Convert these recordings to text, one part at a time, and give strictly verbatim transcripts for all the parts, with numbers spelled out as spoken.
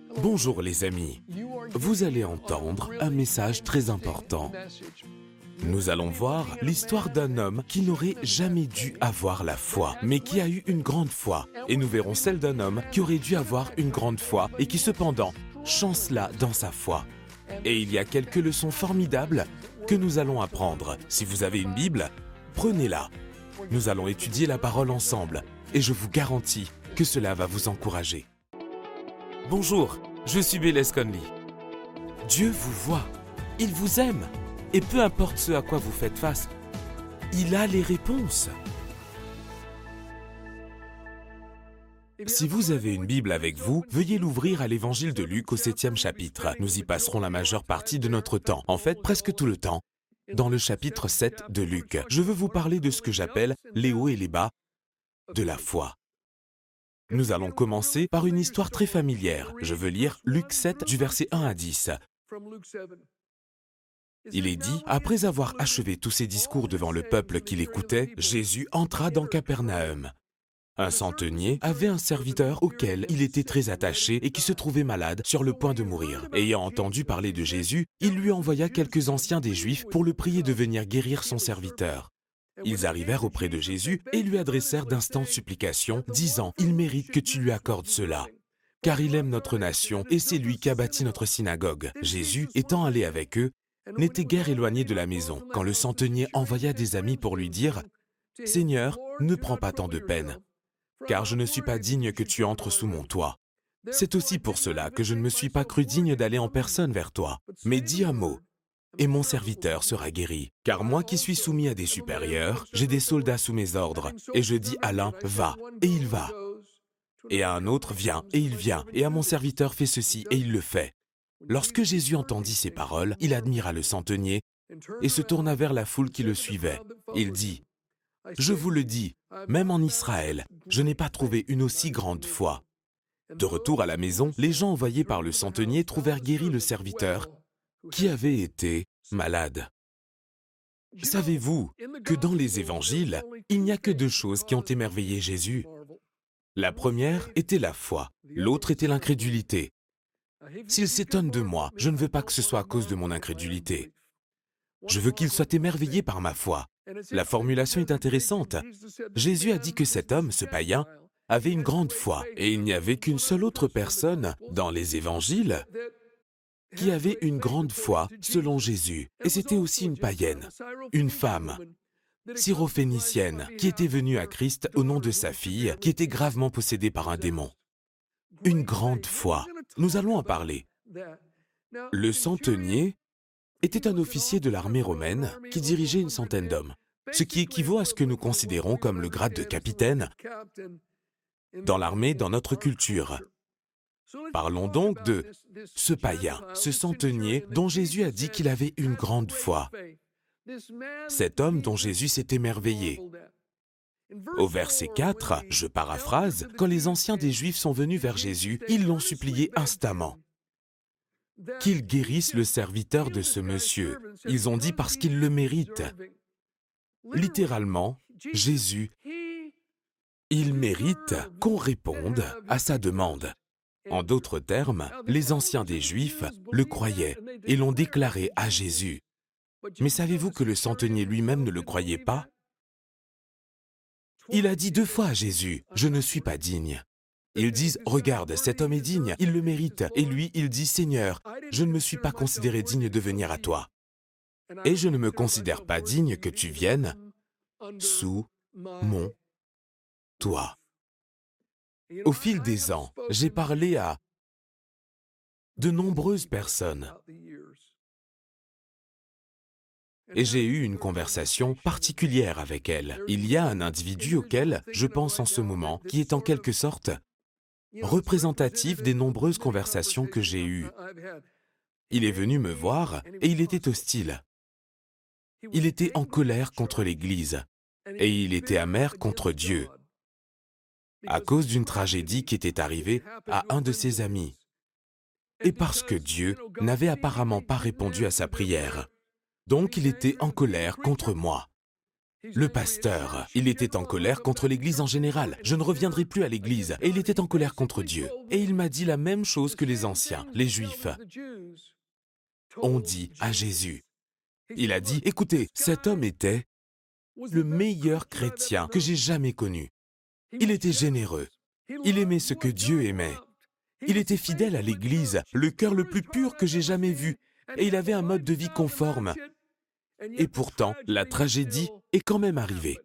Bonjour les amis, vous allez entendre un message très important. Nous allons voir l'histoire d'un homme qui n'aurait jamais dû avoir la foi, mais qui a eu une grande foi. Et nous verrons celle d'un homme qui aurait dû avoir une grande foi et qui cependant chancela dans sa foi. Et il y a quelques leçons formidables que nous allons apprendre. Si vous avez une Bible, prenez-la. Nous allons étudier la parole ensemble et je vous garantis que cela va vous encourager. Bonjour, je suis Bélez Conley. Dieu vous voit, il vous aime, et peu importe ce à quoi vous faites face, il a les réponses. Si vous avez une Bible avec vous, veuillez l'ouvrir à l'Évangile de Luc au septième chapitre. Nous y passerons la majeure partie de notre temps, en fait presque tout le temps, dans le chapitre sept de Luc. Je veux vous parler de ce que j'appelle les hauts et les bas de la foi. Nous allons commencer par une histoire très familière. Je veux lire Luc sept du verset un à dix. Il est dit, après avoir achevé tous ses discours devant le peuple qui l'écoutait, Jésus entra dans Capernaum. Un centenier avait un serviteur auquel il était très attaché et qui se trouvait malade, sur le point de mourir. Ayant entendu parler de Jésus, il lui envoya quelques anciens des Juifs pour le prier de venir guérir son serviteur. Ils arrivèrent auprès de Jésus et lui adressèrent d'instantes supplications, disant « Il mérite que tu lui accordes cela, car il aime notre nation et c'est lui qui a bâti notre synagogue. » Jésus, étant allé avec eux, n'était guère éloigné de la maison, quand le centenier envoya des amis pour lui dire « Seigneur, ne prends pas tant de peine, car je ne suis pas digne que tu entres sous mon toit. C'est aussi pour cela que je ne me suis pas cru digne d'aller en personne vers toi. Mais dis un mot, et mon serviteur sera guéri. Car moi qui suis soumis à des supérieurs, j'ai des soldats sous mes ordres, et je dis à l'un, va, et il va. Et à un autre, viens, et il vient, et à mon serviteur, fais ceci, et il le fait. » Lorsque Jésus entendit ces paroles, il admira le centenier, et se tourna vers la foule qui le suivait. Il dit, « Je vous le dis, même en Israël, je n'ai pas trouvé une aussi grande foi. » De retour à la maison, les gens envoyés par le centenier trouvèrent guéri le serviteur, qui avait été malade. Savez-vous que dans les évangiles, il n'y a que deux choses qui ont émerveillé Jésus? La première était la foi, l'autre était l'incrédulité. S'il s'étonne de moi, je ne veux pas que ce soit à cause de mon incrédulité. Je veux qu'il soit émerveillé par ma foi. La formulation est intéressante. Jésus a dit que cet homme, ce païen, avait une grande foi, et il n'y avait qu'une seule autre personne dans les évangiles qui avait une grande foi selon Jésus. Et c'était aussi une païenne, une femme, syrophénicienne, qui était venue à Christ au nom de sa fille, qui était gravement possédée par un démon. Une grande foi. Nous allons en parler. Le centenier était un officier de l'armée romaine qui dirigeait une centaine d'hommes, ce qui équivaut à ce que nous considérons comme le grade de capitaine dans l'armée dans notre culture. Parlons donc de ce païen, ce centenier dont Jésus a dit qu'il avait une grande foi. Cet homme dont Jésus s'est émerveillé. Au verset quatre, je paraphrase, quand les anciens des Juifs sont venus vers Jésus, ils l'ont supplié instamment qu'il guérisse le serviteur de ce monsieur. Ils ont dit parce qu'il le mérite. Littéralement, Jésus, il mérite qu'on réponde à sa demande. En d'autres termes, les anciens des Juifs le croyaient et l'ont déclaré à Jésus. Mais savez-vous que le centenier lui-même ne le croyait pas? Il a dit deux fois à Jésus, « Je ne suis pas digne. » Ils disent, « Regarde, cet homme est digne, il le mérite. » Et lui, il dit, « Seigneur, je ne me suis pas considéré digne de venir à toi. Et je ne me considère pas digne que tu viennes sous mon toit. » Au fil des ans, j'ai parlé à de nombreuses personnes. Et j'ai eu une conversation particulière avec elles. Il y a un individu auquel je pense en ce moment, qui est en quelque sorte représentatif des nombreuses conversations que j'ai eues. Il est venu me voir et il était hostile. Il était en colère contre l'Église et il était amer contre Dieu à cause d'une tragédie qui était arrivée à un de ses amis et parce que Dieu n'avait apparemment pas répondu à sa prière. Donc il était en colère contre moi. Le pasteur, il était en colère contre l'Église en général. Je ne reviendrai plus à l'Église. Et il était en colère contre Dieu. Et il m'a dit la même chose que les anciens, les Juifs, ont dit à Jésus. Il a dit, écoutez, cet homme était le meilleur chrétien que j'ai jamais connu. Il était généreux. Il aimait ce que Dieu aimait. Il était fidèle à l'Église, le cœur le plus pur que j'ai jamais vu. Et il avait un mode de vie conforme. Et pourtant, la tragédie est quand même arrivée.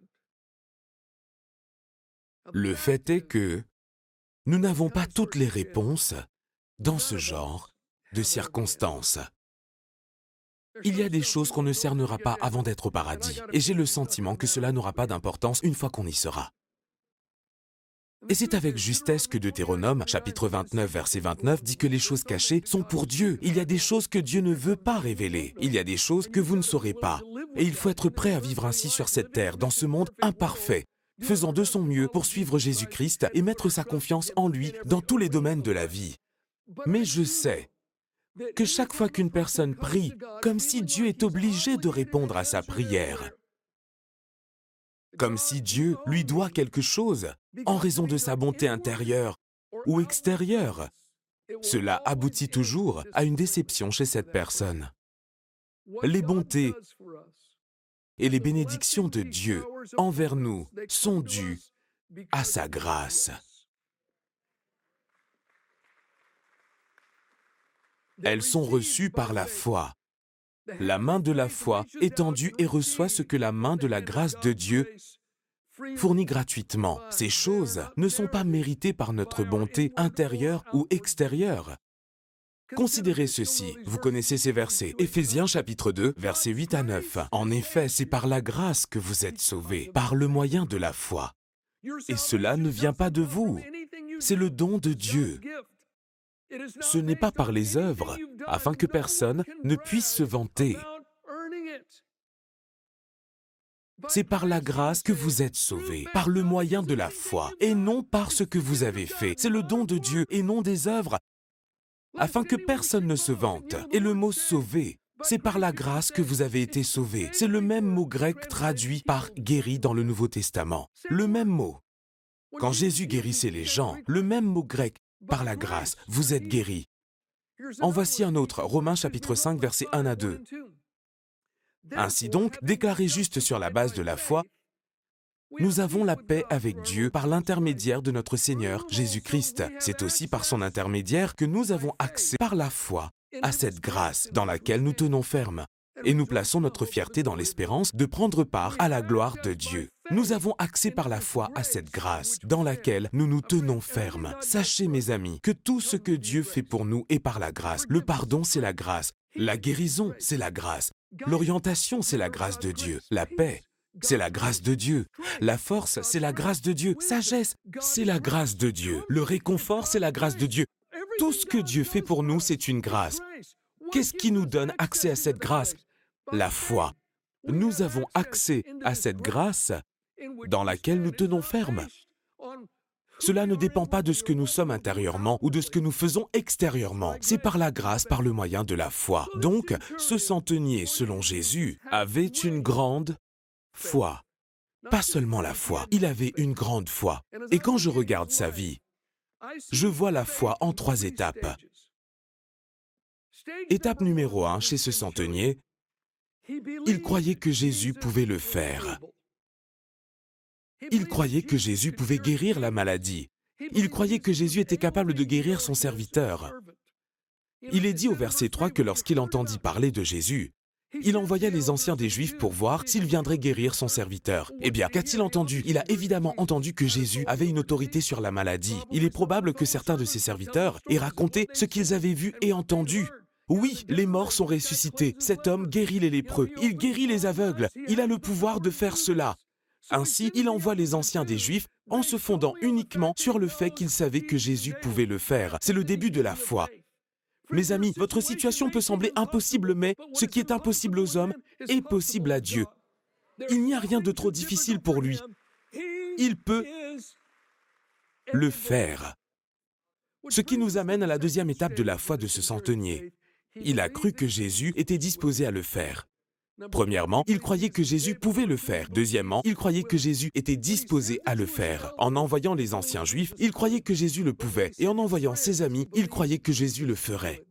Le fait est que nous n'avons pas toutes les réponses dans ce genre de circonstances. Il y a des choses qu'on ne cernera pas avant d'être au paradis, et j'ai le sentiment que cela n'aura pas d'importance une fois qu'on y sera. Et c'est avec justesse que Deutéronome, chapitre vingt-neuf, verset vingt-neuf, dit que les choses cachées sont pour Dieu. Il y a des choses que Dieu ne veut pas révéler. Il y a des choses que vous ne saurez pas. Et il faut être prêt à vivre ainsi sur cette terre, dans ce monde imparfait, faisant de son mieux pour suivre Jésus-Christ et mettre sa confiance en lui dans tous les domaines de la vie. Mais je sais que chaque fois qu'une personne prie, comme si Dieu est obligé de répondre à sa prière, comme si Dieu lui doit quelque chose en raison de sa bonté intérieure ou extérieure, cela aboutit toujours à une déception chez cette personne. Les bontés et les bénédictions de Dieu envers nous sont dues à sa grâce. Elles sont reçues par la foi. La main de la foi est tendue et reçoit ce que la main de la grâce de Dieu fournit gratuitement. Ces choses ne sont pas méritées par notre bonté intérieure ou extérieure. Considérez ceci, vous connaissez ces versets. Éphésiens chapitre deux, versets huit à neuf. En effet, c'est par la grâce que vous êtes sauvés, par le moyen de la foi. Et cela ne vient pas de vous, c'est le don de Dieu. Ce n'est pas par les œuvres, afin que personne ne puisse se vanter. C'est par la grâce que vous êtes sauvés, par le moyen de la foi, et non par ce que vous avez fait. C'est le don de Dieu et non des œuvres, afin que personne ne se vante. Et le mot « sauver », c'est par la grâce que vous avez été sauvés. C'est le même mot grec traduit par « guéri » dans le Nouveau Testament. Le même mot. Quand Jésus guérissait les gens, le même mot grec, par la grâce, vous êtes guéris. En voici un autre, Romains chapitre cinq, versets un à deux. Ainsi donc, déclarés justes sur la base de la foi, nous avons la paix avec Dieu par l'intermédiaire de notre Seigneur Jésus-Christ. C'est aussi par son intermédiaire que nous avons accès par la foi à cette grâce dans laquelle nous tenons ferme. Et nous plaçons notre fierté dans l'espérance de prendre part à la gloire de Dieu. Nous avons accès par la foi à cette grâce dans laquelle nous nous tenons fermes. Sachez, mes amis, que tout ce que Dieu fait pour nous est par la grâce. Le pardon, c'est la grâce. La guérison, c'est la grâce. L'orientation, c'est la grâce de Dieu. La paix, c'est la grâce de Dieu. La force, c'est la grâce de Dieu. Sagesse, c'est la grâce de Dieu. Le réconfort, c'est la grâce de Dieu. Tout ce que Dieu fait pour nous, c'est une grâce. Qu'est-ce qui nous donne accès à cette grâce? La foi. Nous avons accès à cette grâce dans laquelle nous tenons ferme. Cela ne dépend pas de ce que nous sommes intérieurement ou de ce que nous faisons extérieurement. C'est par la grâce, par le moyen de la foi. Donc, ce centenier, selon Jésus, avait une grande foi. Pas seulement la foi, il avait une grande foi. Et quand je regarde sa vie, je vois la foi en trois étapes. Étape numéro un, chez ce centenier, il croyait que Jésus pouvait le faire. Il croyait que Jésus pouvait guérir la maladie. Il croyait que Jésus était capable de guérir son serviteur. Il est dit au verset trois que lorsqu'il entendit parler de Jésus, il envoya les anciens des Juifs pour voir s'il viendrait guérir son serviteur. Eh bien, qu'a-t-il entendu? Il a évidemment entendu que Jésus avait une autorité sur la maladie. Il est probable que certains de ses serviteurs aient raconté ce qu'ils avaient vu et entendu. Oui, les morts sont ressuscités. Cet homme guérit les lépreux. Il guérit les aveugles. Il a le pouvoir de faire cela. Ainsi, il envoie les anciens des Juifs en se fondant uniquement sur le fait qu'ils savaient que Jésus pouvait le faire. C'est le début de la foi. Mes amis, votre situation peut sembler impossible, mais ce qui est impossible aux hommes est possible à Dieu. Il n'y a rien de trop difficile pour lui. Il peut le faire. Ce qui nous amène à la deuxième étape de la foi de ce centenier. Il a cru que Jésus était disposé à le faire. Premièrement, il croyait que Jésus pouvait le faire. Deuxièmement, il croyait que Jésus était disposé à le faire. En envoyant les anciens Juifs, il croyait que Jésus le pouvait. Et en envoyant ses amis, il croyait que Jésus le ferait.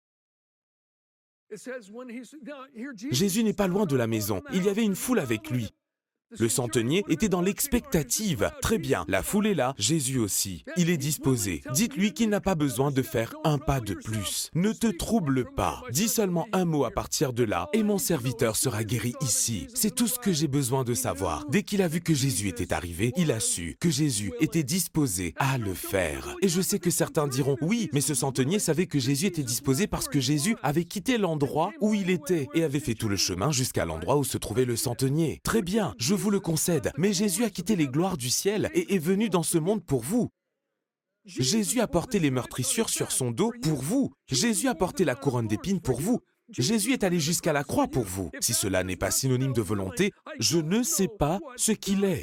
Jésus n'est pas loin de la maison. Il y avait une foule avec lui. Le centenier était dans l'expectative. Très bien, la foule est là, Jésus aussi. Il est disposé. Dites-lui qu'il n'a pas besoin de faire un pas de plus. Ne te trouble pas. Dis seulement un mot à partir de là et mon serviteur sera guéri ici. C'est tout ce que j'ai besoin de savoir. Dès qu'il a vu que Jésus était arrivé, il a su que Jésus était disposé à le faire. Et je sais que certains diront, oui, mais ce centenier savait que Jésus était disposé parce que Jésus avait quitté l'endroit où il était et avait fait tout le chemin jusqu'à l'endroit où se trouvait le centenier. Très bien, je vous le concède, mais Jésus a quitté les gloires du ciel et est venu dans ce monde pour vous. Jésus a porté les meurtrissures sur son dos pour vous. Jésus a porté la couronne d'épines pour vous. Jésus est allé jusqu'à la croix pour vous. Si cela n'est pas synonyme de volonté, je ne sais pas ce qu'il est.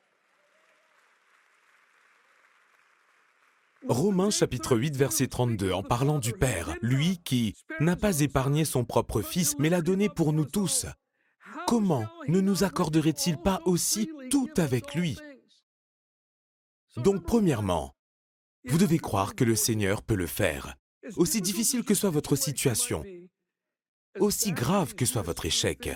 Romains chapitre huit, verset trente-deux, en parlant du Père, lui qui n'a pas épargné son propre Fils, mais l'a donné pour nous tous. Comment ne nous accorderait-il pas aussi tout avec lui? Donc, premièrement, vous devez croire que le Seigneur peut le faire. Aussi difficile que soit votre situation, aussi grave que soit votre échec,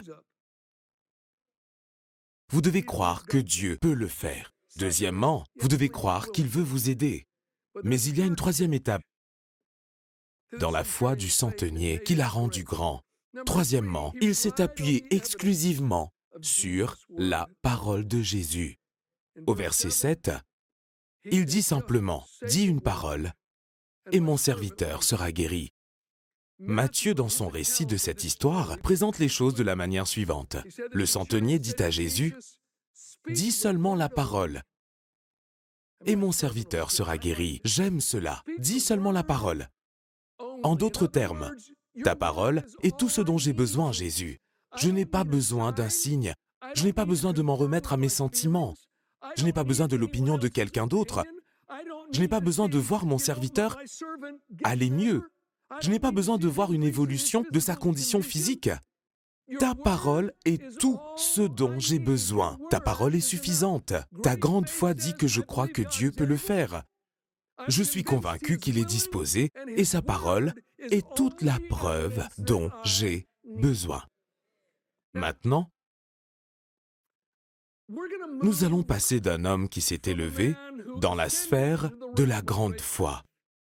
vous devez croire que Dieu peut le faire. Deuxièmement, vous devez croire qu'il veut vous aider. Mais il y a une troisième étape dans la foi du centenier qui l'a rendu grand. Troisièmement, il s'est appuyé exclusivement sur la parole de Jésus. Au verset sept, il dit simplement, « Dis une parole, et mon serviteur sera guéri. » Matthieu, dans son récit de cette histoire, présente les choses de la manière suivante. Le centenier dit à Jésus, « Dis seulement la parole, et mon serviteur sera guéri. » J'aime cela. Dis seulement la parole. En d'autres termes, ta parole est tout ce dont j'ai besoin, Jésus. Je n'ai pas besoin d'un signe. Je n'ai pas besoin de m'en remettre à mes sentiments. Je n'ai pas besoin de l'opinion de quelqu'un d'autre. Je n'ai pas besoin de voir mon serviteur aller mieux. Je n'ai pas besoin de voir une évolution de sa condition physique. Ta parole est tout ce dont j'ai besoin. Ta parole est suffisante. Ta grande foi dit que je crois que Dieu peut le faire. Je suis convaincu qu'il est disposé et sa parole est toute la preuve dont j'ai besoin. Maintenant, nous allons passer d'un homme qui s'est élevé dans la sphère de la grande foi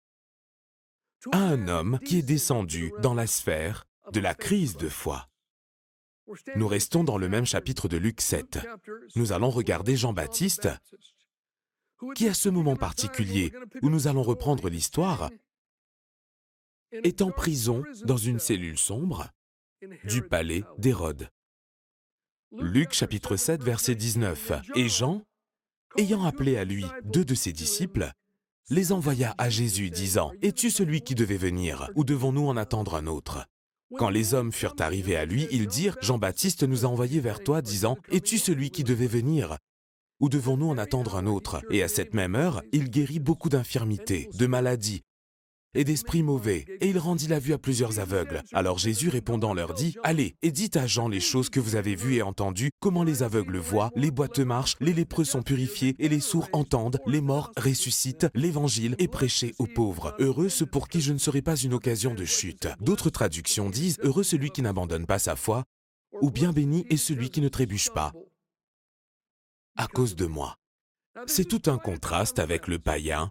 à un homme qui est descendu dans la sphère de la crise de foi. Nous restons dans le même chapitre de Luc sept. Nous allons regarder Jean-Baptiste, qui à ce moment particulier où nous allons reprendre l'histoire, est en prison dans une cellule sombre du palais d'Hérode. Luc chapitre sept, verset dix-neuf. Et Jean, ayant appelé à lui deux de ses disciples, les envoya à Jésus, disant, « Es-tu celui qui devait venir, ou devons-nous en attendre un autre ?» Quand les hommes furent arrivés à lui, ils dirent, « Jean-Baptiste nous a envoyés vers toi, disant, « Es-tu celui qui devait venir, ou devons-nous en attendre un autre ?» Et à cette même heure, il guérit beaucoup d'infirmités, de maladies et d'esprits mauvais, et il rendit la vue à plusieurs aveugles. Alors Jésus répondant leur dit, « Allez, et dites à Jean les choses que vous avez vues et entendues, comment les aveugles voient, les boiteux marchent, les lépreux sont purifiés, et les sourds entendent, les morts ressuscitent, l'évangile est prêché aux pauvres. Heureux ceux pour qui je ne serai pas une occasion de chute. » D'autres traductions disent, « Heureux celui qui n'abandonne pas sa foi, ou bien béni est celui qui ne trébuche pas à cause de moi. » C'est tout un contraste avec le païen,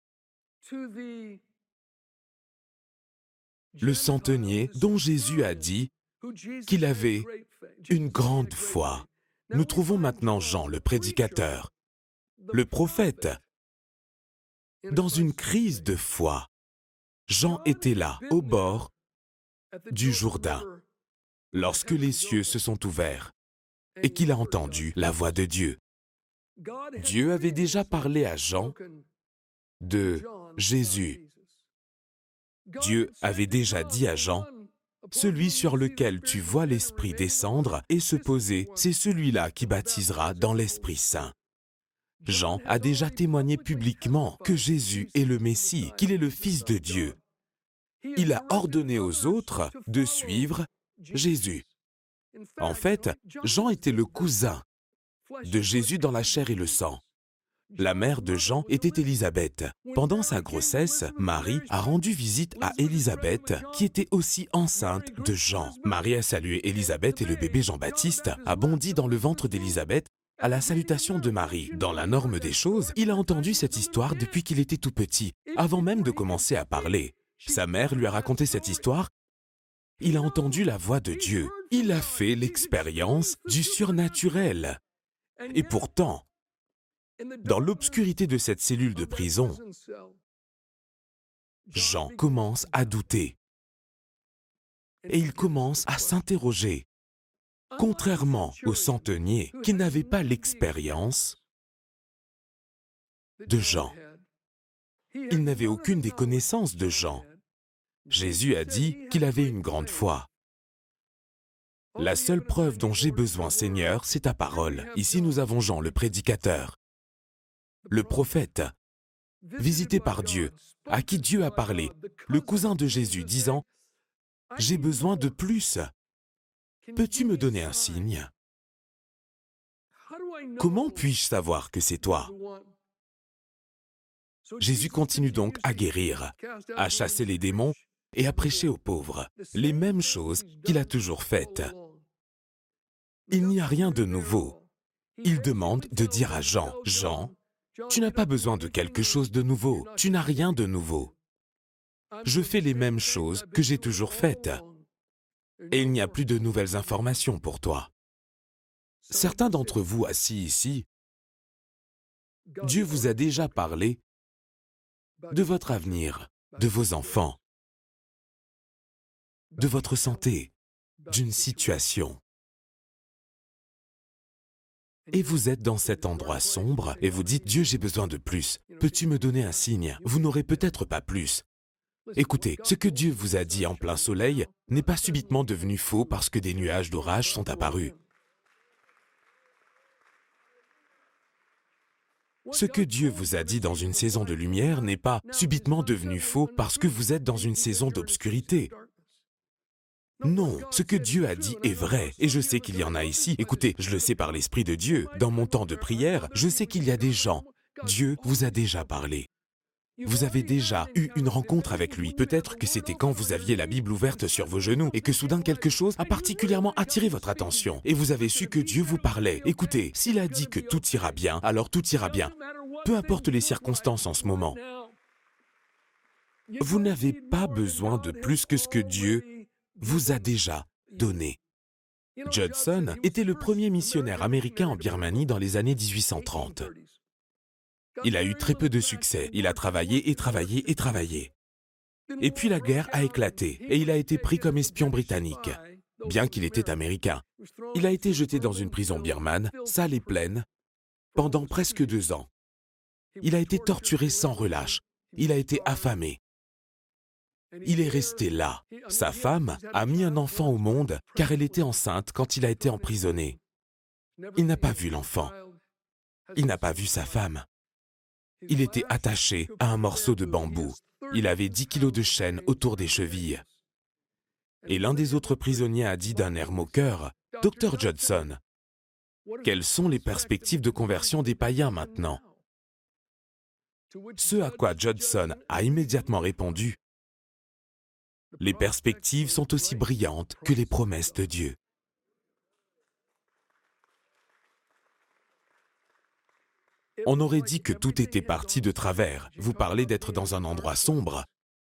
le centenier dont Jésus a dit qu'il avait une grande foi. Nous trouvons maintenant Jean, le prédicateur, le prophète, dans une crise de foi. Jean était là, au bord du Jourdain, lorsque les cieux se sont ouverts et qu'il a entendu la voix de Dieu. Dieu avait déjà parlé à Jean de Jésus. Dieu avait déjà dit à Jean, « Celui sur lequel tu vois l'Esprit descendre et se poser, c'est celui-là qui baptisera dans l'Esprit Saint. » Jean a déjà témoigné publiquement que Jésus est le Messie, qu'il est le Fils de Dieu. Il a ordonné aux autres de suivre Jésus. En fait, Jean était le cousin de Jésus dans la chair et le sang. La mère de Jean était Élisabeth. Pendant sa grossesse, Marie a rendu visite à Élisabeth, qui était aussi enceinte de Jean. Marie a salué Élisabeth et le bébé Jean-Baptiste a bondi dans le ventre d'Élisabeth à la salutation de Marie. Dans la norme des choses, il a entendu cette histoire depuis qu'il était tout petit, avant même de commencer à parler. Sa mère lui a raconté cette histoire. Il a entendu la voix de Dieu. Il a fait l'expérience du surnaturel. Et pourtant, dans l'obscurité de cette cellule de prison, Jean commence à douter. Et il commence à s'interroger. Contrairement au centenier qui n'avait pas l'expérience de Jean. Il n'avait aucune des connaissances de Jean. Jésus a dit qu'il avait une grande foi. La seule preuve dont j'ai besoin, Seigneur, c'est ta parole. Ici, nous avons Jean, le prédicateur, le prophète, visité par Dieu, à qui Dieu a parlé, le cousin de Jésus, disant « J'ai besoin de plus. Peux-tu me donner un signe? Comment puis-je savoir que c'est toi ?» Jésus continue donc à guérir, à chasser les démons et à prêcher aux pauvres, les mêmes choses qu'il a toujours faites. Il n'y a rien de nouveau. Il demande de dire à Jean, « Jean, tu n'as pas besoin de quelque chose de nouveau, tu n'as rien de nouveau. Je fais les mêmes choses que j'ai toujours faites. Et il n'y a plus de nouvelles informations pour toi. » Certains d'entre vous assis ici, Dieu vous a déjà parlé de votre avenir, de vos enfants, de votre santé, d'une situation. Et vous êtes dans cet endroit sombre et vous dites « Dieu, j'ai besoin de plus. Peux-tu me donner un signe? » Vous n'aurez peut-être pas plus. Écoutez, ce que Dieu vous a dit en plein soleil n'est pas subitement devenu faux parce que des nuages d'orage sont apparus. Ce que Dieu vous a dit dans une saison de lumière n'est pas subitement devenu faux parce que vous êtes dans une saison d'obscurité. Non, ce que Dieu a dit est vrai, et je sais qu'il y en a ici. Écoutez, je le sais par l'Esprit de Dieu. Dans mon temps de prière, je sais qu'il y a des gens. Dieu vous a déjà parlé. Vous avez déjà eu une rencontre avec lui. Peut-être que c'était quand vous aviez la Bible ouverte sur vos genoux et que soudain quelque chose a particulièrement attiré votre attention. Et vous avez su que Dieu vous parlait. Écoutez, s'il a dit que tout ira bien, alors tout ira bien. Peu importe les circonstances en ce moment. Vous n'avez pas besoin de plus que ce que Dieu vous a déjà donné. Judson était le premier missionnaire américain en Birmanie dans les années dix-huit cent trente. Il a eu très peu de succès. Il a travaillé et travaillé et travaillé. Et puis la guerre a éclaté et il a été pris comme espion britannique, bien qu'il était américain. Il a été jeté dans une prison birmane, sale et pleine, pendant presque deux ans. Il a été torturé sans relâche. Il a été affamé. Il est resté là. Sa femme a mis un enfant au monde car elle était enceinte quand il a été emprisonné. Il n'a pas vu l'enfant. Il n'a pas vu sa femme. Il était attaché à un morceau de bambou. Il avait dix kilos de chaîne autour des chevilles. Et l'un des autres prisonniers a dit d'un air moqueur, « Docteur Judson, quelles sont les perspectives de conversion des païens maintenant ?» Ce à quoi Judson a immédiatement répondu, « Les perspectives sont aussi brillantes que les promesses de Dieu. » On aurait dit que tout était parti de travers. Vous parlez d'être dans un endroit sombre.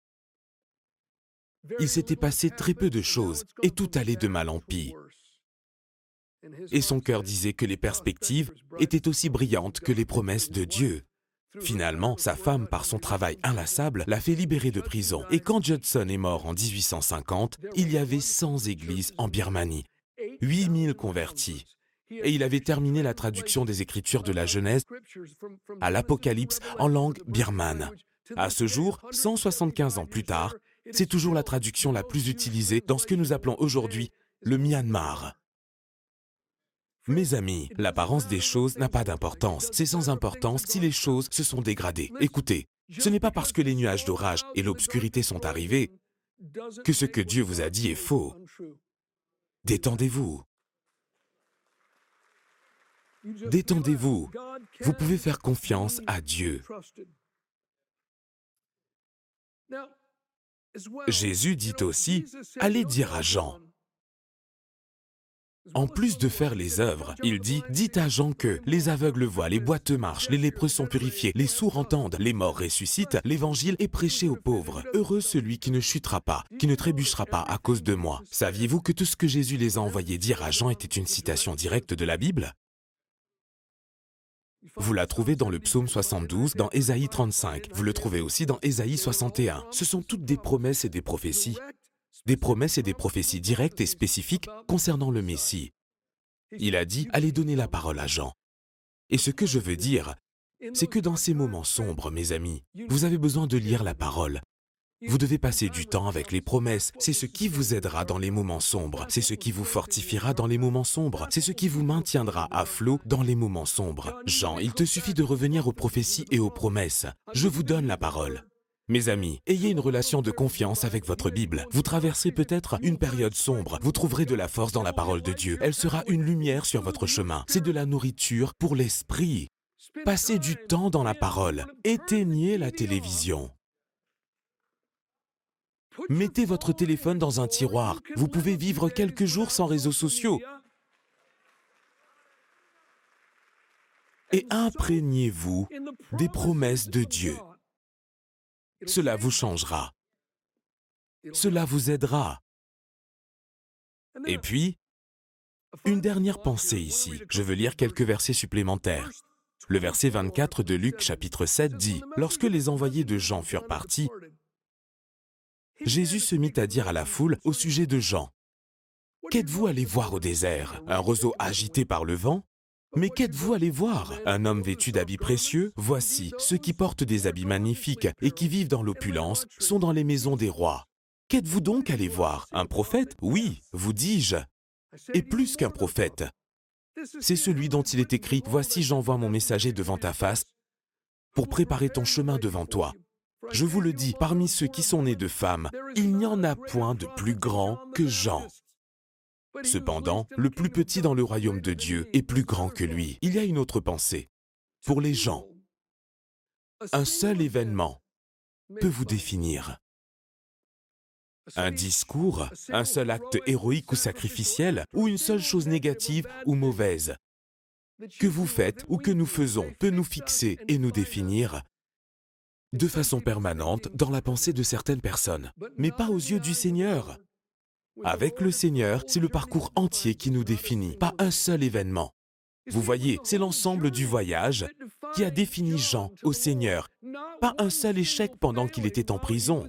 Il s'était passé très peu de choses et tout allait de mal en pis. Et son cœur disait que les perspectives étaient aussi brillantes que les promesses de Dieu. Finalement, sa femme, par son travail inlassable, l'a fait libérer de prison. Et quand Judson est mort en dix-huit cent cinquante, il y avait cent églises en Birmanie, huit mille convertis. Et il avait terminé la traduction des Écritures de la Genèse à l'Apocalypse en langue birmane. À ce jour, cent soixante-quinze ans plus tard, c'est toujours la traduction la plus utilisée dans ce que nous appelons aujourd'hui le Myanmar. Mes amis, l'apparence des choses n'a pas d'importance. C'est sans importance si les choses se sont dégradées. Écoutez, ce n'est pas parce que les nuages d'orage et l'obscurité sont arrivés que ce que Dieu vous a dit est faux. Détendez-vous. Détendez-vous. Vous pouvez faire confiance à Dieu. Jésus dit aussi, allez dire à Jean. En plus de faire les œuvres, il dit, dites à Jean que les aveugles voient, les boiteux marchent, les lépreux sont purifiés, les sourds entendent, les morts ressuscitent, l'évangile est prêché aux pauvres. Heureux celui qui ne chutera pas, qui ne trébuchera pas à cause de moi. Saviez-vous que tout ce que Jésus les a envoyés dire à Jean était une citation directe de la Bible? Vous la trouvez dans le psaume soixante-douze, dans Ésaïe trente-cinq. Vous le trouvez aussi dans Ésaïe soixante et un. Ce sont toutes des promesses et des prophéties. Des promesses et des prophéties directes et spécifiques concernant le Messie. Il a dit, allez donner la parole à Jean. Et ce que je veux dire, c'est que dans ces moments sombres, mes amis, vous avez besoin de lire la parole. Vous devez passer du temps avec les promesses. C'est ce qui vous aidera dans les moments sombres. C'est ce qui vous fortifiera dans les moments sombres. C'est ce qui vous maintiendra à flot dans les moments sombres. Jean, il te suffit de revenir aux prophéties et aux promesses. Je vous donne la parole. Mes amis, ayez une relation de confiance avec votre Bible. Vous traverserez peut-être une période sombre. Vous trouverez de la force dans la parole de Dieu. Elle sera une lumière sur votre chemin. C'est de la nourriture pour l'esprit. Passez du temps dans la parole. Éteignez la télévision. Mettez votre téléphone dans un tiroir. Vous pouvez vivre quelques jours sans réseaux sociaux. Et imprégnez-vous des promesses de Dieu. Cela vous changera. Cela vous aidera. Et puis, une dernière pensée ici. Je veux lire quelques versets supplémentaires. Le verset vingt-quatre de Luc chapitre sept dit, « Lorsque les envoyés de Jean furent partis, Jésus se mit à dire à la foule au sujet de Jean, « Qu'êtes-vous allé voir au désert? Un roseau agité par le vent? Mais qu'êtes-vous allé voir? Un homme vêtu d'habits précieux? Voici, ceux qui portent des habits magnifiques et qui vivent dans l'opulence sont dans les maisons des rois. Qu'êtes-vous donc allé voir? Un prophète? Oui, vous dis-je. Et plus qu'un prophète. C'est celui dont il est écrit, « Voici, j'envoie mon messager devant ta face pour préparer ton chemin devant toi. » Je vous le dis, parmi ceux qui sont nés de femmes, il n'y en a point de plus grand que Jean. Cependant, le plus petit dans le royaume de Dieu est plus grand que lui. Il y a une autre pensée. Pour les gens, un seul événement peut vous définir. Un discours, un seul acte héroïque ou sacrificiel, ou une seule chose négative ou mauvaise que vous faites ou que nous faisons peut nous fixer et nous définir de façon permanente dans la pensée de certaines personnes, mais pas aux yeux du Seigneur. Avec le Seigneur, c'est le parcours entier qui nous définit, pas un seul événement. Vous voyez, c'est l'ensemble du voyage qui a défini Jean au Seigneur, pas un seul échec pendant qu'il était en prison.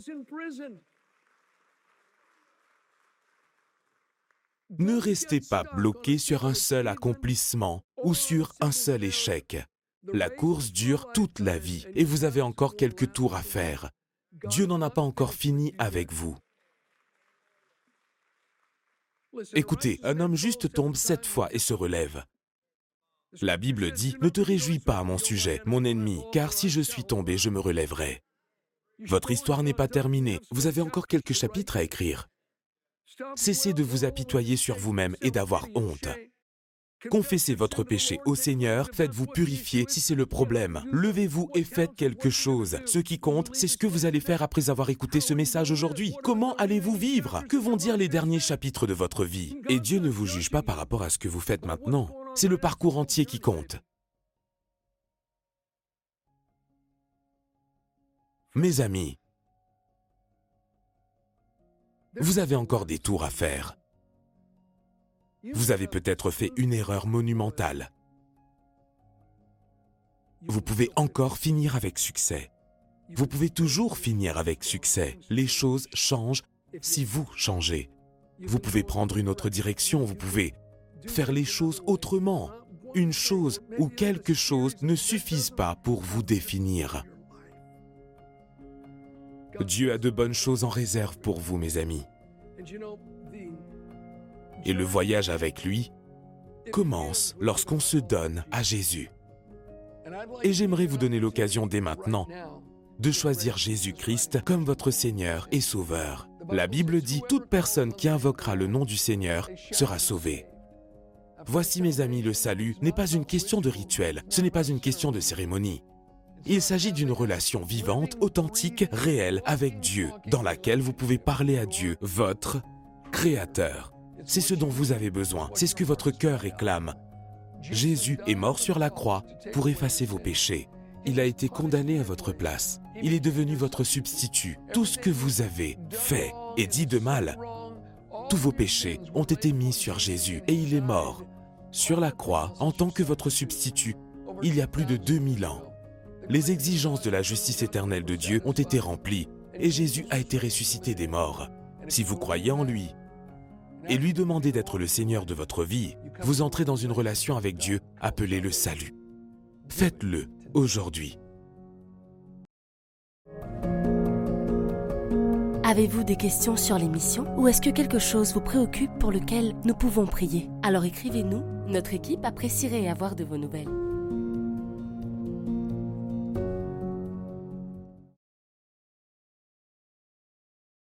Ne restez pas bloqué sur un seul accomplissement ou sur un seul échec. La course dure toute la vie et vous avez encore quelques tours à faire. Dieu n'en a pas encore fini avec vous. Écoutez, un homme juste tombe sept fois et se relève. La Bible dit, « Ne te réjouis pas à mon sujet, mon ennemi, car si je suis tombé, je me relèverai. » Votre histoire n'est pas terminée, vous avez encore quelques chapitres à écrire. Cessez de vous apitoyer sur vous-même et d'avoir honte. Confessez votre péché au Seigneur, faites-vous purifier si c'est le problème. Levez-vous et faites quelque chose. Ce qui compte, c'est ce que vous allez faire après avoir écouté ce message aujourd'hui. Comment allez-vous vivre? Que vont dire les derniers chapitres de votre vie? Et Dieu ne vous juge pas par rapport à ce que vous faites maintenant. C'est le parcours entier qui compte. Mes amis, vous avez encore des tours à faire. Vous avez peut-être fait une erreur monumentale. Vous pouvez encore finir avec succès. Vous pouvez toujours finir avec succès. Les choses changent si vous changez. Vous pouvez prendre une autre direction, vous pouvez faire les choses autrement. Une chose ou quelque chose ne suffisent pas pour vous définir. Dieu a de bonnes choses en réserve pour vous, mes amis. Et le voyage avec lui commence lorsqu'on se donne à Jésus. Et j'aimerais vous donner l'occasion dès maintenant de choisir Jésus-Christ comme votre Seigneur et Sauveur. La Bible dit, toute personne qui invoquera le nom du Seigneur sera sauvée. Voici mes amis, le salut n'est pas une question de rituel, ce n'est pas une question de cérémonie. Il s'agit d'une relation vivante, authentique, réelle avec Dieu, dans laquelle vous pouvez parler à Dieu, votre Créateur. C'est ce dont vous avez besoin, c'est ce que votre cœur réclame. Jésus est mort sur la croix pour effacer vos péchés. Il a été condamné à votre place. Il est devenu votre substitut. Tout ce que vous avez fait et dit de mal, tous vos péchés ont été mis sur Jésus et il est mort sur la croix en tant que votre substitut il y a plus de deux mille ans. Les exigences de la justice éternelle de Dieu ont été remplies et Jésus a été ressuscité des morts. Si vous croyez en lui et lui demandez d'être le Seigneur de votre vie, vous entrez dans une relation avec Dieu appelée le salut. Faites-le aujourd'hui. Avez-vous des questions sur l'émission ou est-ce que quelque chose vous préoccupe pour lequel nous pouvons prier? Alors écrivez-nous, notre équipe apprécierait avoir de vos nouvelles.